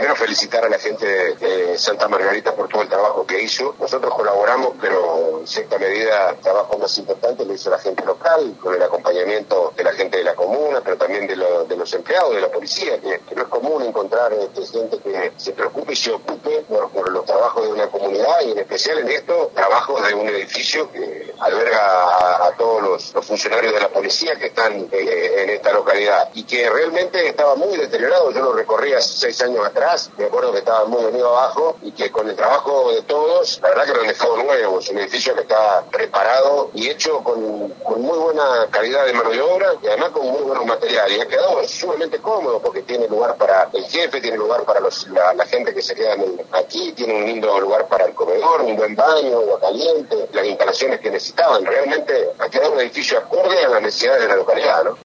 primero felicitar a la gente de Santa Margarita por todo el trabajo que hizo. Nosotros colaboramos, pero en cierta medida el trabajo más importante lo hizo la gente local, con el acompañamiento de la gente de la comuna, pero también de los empleados de la policía, que no es común encontrar gente que se preocupe y se ocupe por los trabajos de una comunidad, y en especial en esto, trabajos de un edificio que alberga a todos los funcionarios de la policía que están en esta localidad, y que realmente estaba muy deteriorado. Yo lo recorrí hace 6 años atrás, me acuerdo que estaba muy venido abajo, y que con el trabajo de todos, la verdad que lo han dejado nuevo. Es un edificio que está preparado y hecho con muy buena calidad de mano de obra, y además con muy buenos materiales, y ha quedado sumamente cómodo porque tiene lugar para el jefe, tiene lugar para la gente que se queda aquí, tiene un lindo lugar para el comedor, un buen baño, agua caliente, las instalaciones que necesitaban. Realmente ha quedado un edificio acorde a las necesidades de la localidad, ¿no?